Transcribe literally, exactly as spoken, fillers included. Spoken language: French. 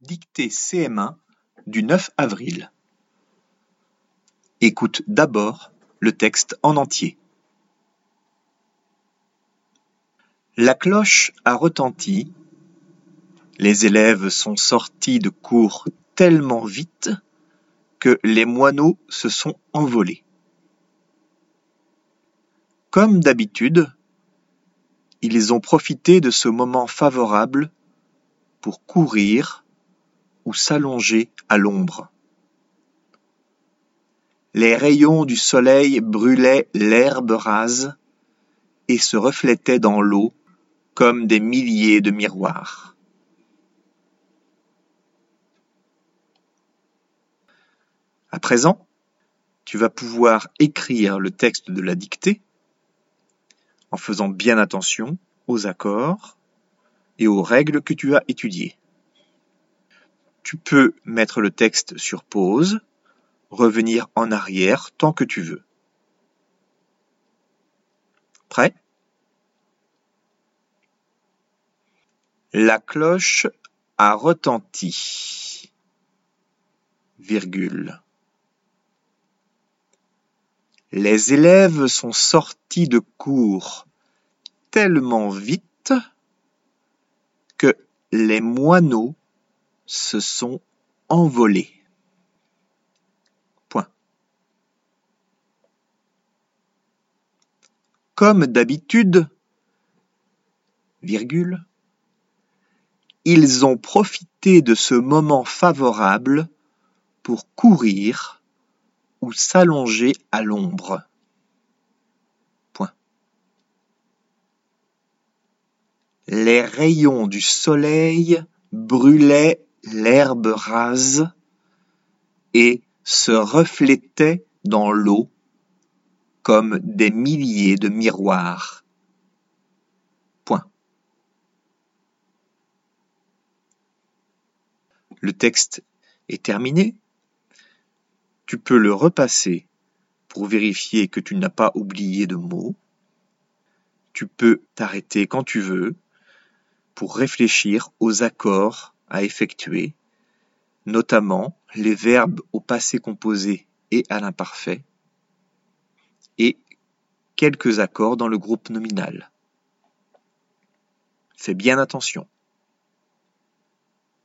Dictée C M un du neuf avril. Écoute d'abord le texte en entier. La cloche a retenti. Les élèves sont sortis de cours tellement vite que les moineaux se sont envolés. Comme d'habitude, ils ont profité de ce moment favorable pour courir ou s'allonger à l'ombre. Les rayons du soleil brûlaient l'herbe rase et se reflétaient dans l'eau comme des milliers de miroirs. À présent, tu vas pouvoir écrire le texte de la dictée en faisant bien attention aux accords et aux règles que tu as étudiées. Tu peux mettre le texte sur pause, revenir en arrière tant que tu veux. Prêt ? La cloche a retenti. Virgule. Les élèves sont sortis de cours tellement vite que les moineaux se sont envolés. Point. Comme d'habitude, virgule, ils ont profité de ce moment favorable pour courir ou s'allonger à l'ombre. Point. Les rayons du soleil brûlaient l'herbe rase et se reflétaient dans l'eau comme des milliers de miroirs. Point. Le texte est terminé. Tu peux le repasser pour vérifier que tu n'as pas oublié de mots. Tu peux t'arrêter quand tu veux pour réfléchir aux accords à effectuer, notamment les verbes au passé composé et à l'imparfait, et quelques accords dans le groupe nominal. Fais bien attention.